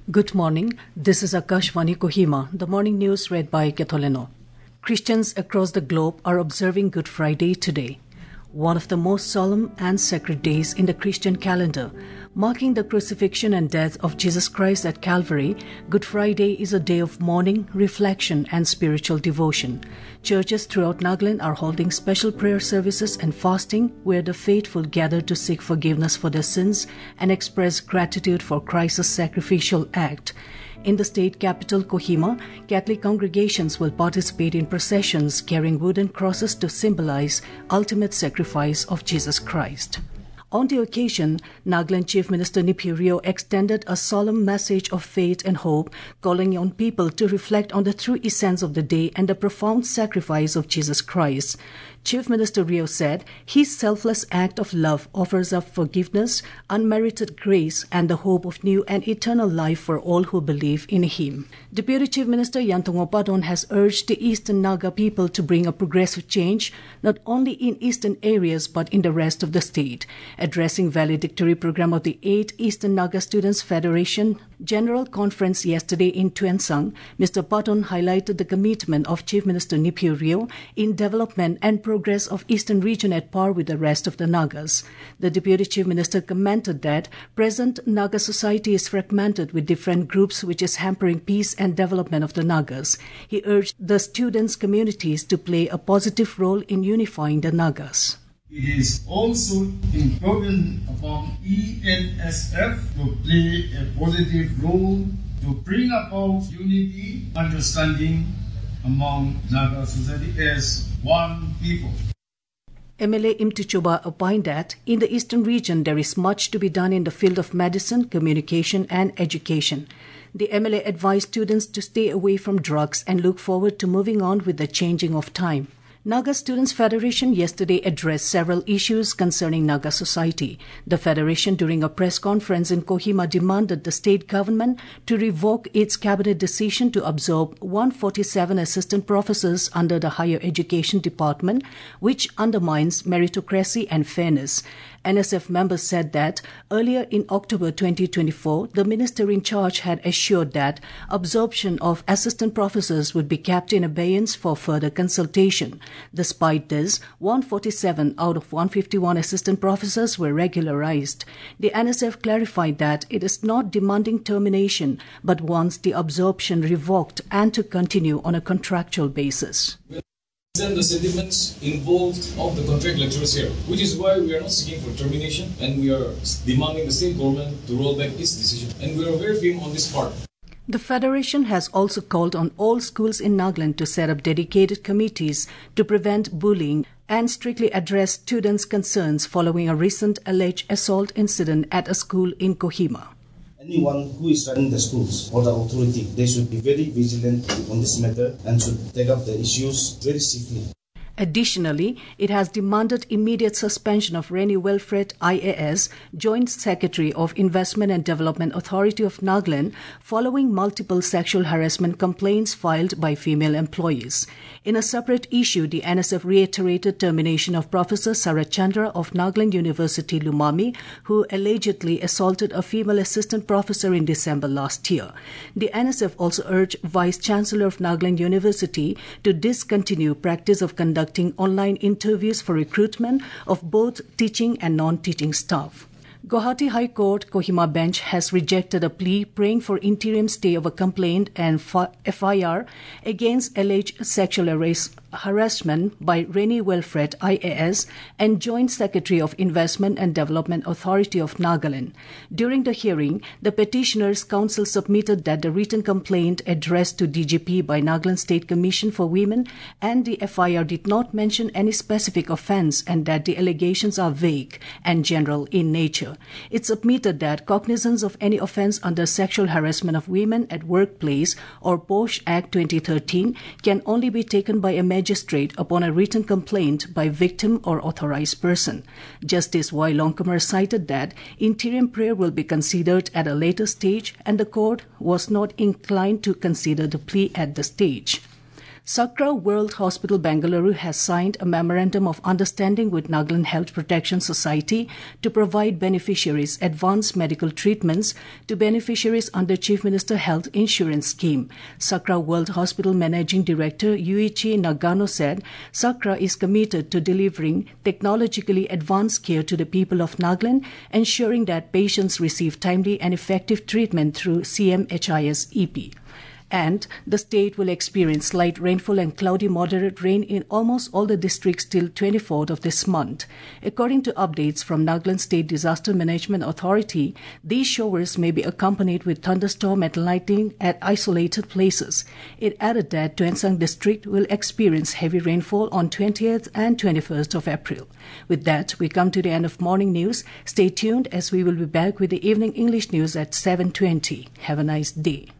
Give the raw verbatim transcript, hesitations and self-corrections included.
Good morning. This is Akashvani Kohima, the morning news read by Ketoleno. Christians across the globe are observing Good Friday today, one of the most solemn and sacred days in the Christian calendar. Marking the crucifixion and death of Jesus Christ at Calvary, Good Friday is a day of mourning, reflection, and spiritual devotion. Churches throughout Nagaland are holding special prayer services and fasting, where the faithful gather to seek forgiveness for their sins and express gratitude for Christ's sacrificial act. In the state capital, Kohima, Catholic congregations will participate in processions carrying wooden crosses to symbolize ultimate sacrifice of Jesus Christ. On the occasion, Nagaland Chief Minister Neepiu Rio extended a solemn message of faith and hope, calling on people to reflect on the true essence of the day and the profound sacrifice of Jesus Christ. Chief Minister Rio said his selfless act of love offers up forgiveness, unmerited grace, and the hope of new and eternal life for all who believe in him. Deputy Chief Minister Yantongo Padon has urged the Eastern Naga people to bring a progressive change, not only in eastern areas but in the rest of the state. Addressing valedictory program of the eighth Eastern Naga Students Federation General Conference yesterday in Tuensang, Mister Padon highlighted the commitment of Chief Minister Neepiu Rio in development and progress of Eastern region at par with the rest of the Nagas. The Deputy Chief Minister commented that present Naga society is fragmented with different groups, which is hampering peace and development of the Nagas. He urged the students' communities to play a positive role in unifying the Nagas. It is also important upon E N S F to play a positive role to bring about unity, understanding among Naga society as one people. M L A Imtichoba opined that in the eastern region there is much to be done in the field of medicine, communication, and education. The M L A advised students to stay away from drugs and look forward to moving on with the changing of time. Naga Students Federation yesterday addressed several issues concerning Naga society. The federation, during a press conference in Kohima, demanded the state government to revoke its cabinet decision to absorb one hundred forty-seven assistant professors under the Higher Education Department, which undermines meritocracy and fairness. N S F members said that earlier in October twenty twenty-four, the minister in charge had assured that absorption of assistant professors would be kept in abeyance for further consultation. Despite this, one hundred forty-seven out of one hundred fifty-one assistant professors were regularized. The N S F clarified that it is not demanding termination, but wants the absorption revoked and to continue on a contractual basis. And the sentiments involved of the contract lecturers here, which is why we are not seeking for termination and we are demanding the state government to roll back its decision. And we are very firm on this part. The Federation has also called on all schools in Nagaland to set up dedicated committees to prevent bullying and strictly address students' concerns following a recent alleged assault incident at a school in Kohima. Anyone who is running the schools or the authority, they should be very vigilant on this matter and should take up the issues very seriously. Additionally, it has demanded immediate suspension of Rennie Wilfred I A S, Joint Secretary of Investment and Development Authority of Nagaland, following multiple sexual harassment complaints filed by female employees. In a separate issue, the N S F reiterated termination of Professor Sarat Chandra of Nagaland University, Lumami, who allegedly assaulted a female assistant professor in December last year. The N S F also urged Vice Chancellor of Nagaland University to discontinue practice of conducting online interviews for recruitment of both teaching and non-teaching staff. Guwahati High Court Kohima bench has rejected a plea praying for interim stay of a complaint and F I R against alleged sexual harassment by Rennie Wilfred I A S and Joint Secretary of Investment and Development Authority of Nagaland. During the hearing, the petitioners' counsel submitted that the written complaint addressed to D G P by Nagaland State Commission for Women and the F I R did not mention any specific offence and that the allegations are vague and general in nature. It submitted that cognizance of any offence under sexual harassment of women at workplace or POSH Act twenty thirteen can only be taken by a magistrate upon a written complaint by victim or authorized person. Justice Y. Longkamar cited that interim prayer will be considered at a later stage and the court was not inclined to consider the plea at the stage. Sakra World Hospital Bengaluru has signed a memorandum of understanding with Nagaland Health Protection Society to provide beneficiaries advanced medical treatments to beneficiaries under Chief Minister Health Insurance Scheme. Sakra World Hospital Managing Director Yuichi Nagano said Sakra is committed to delivering technologically advanced care to the people of Nagaland, ensuring that patients receive timely and effective treatment through C M H I S E P. And the state will experience light rainfall and cloudy moderate rain in almost all the districts till twenty-fourth of this month. According to updates from Nagaland State Disaster Management Authority, these showers may be accompanied with thunderstorm and lightning at isolated places. It added that Tuensang District will experience heavy rainfall on twentieth and twenty-first of April. With that, we come to the end of morning news. Stay tuned as we will be back with the evening English news at seven twenty. Have a nice day.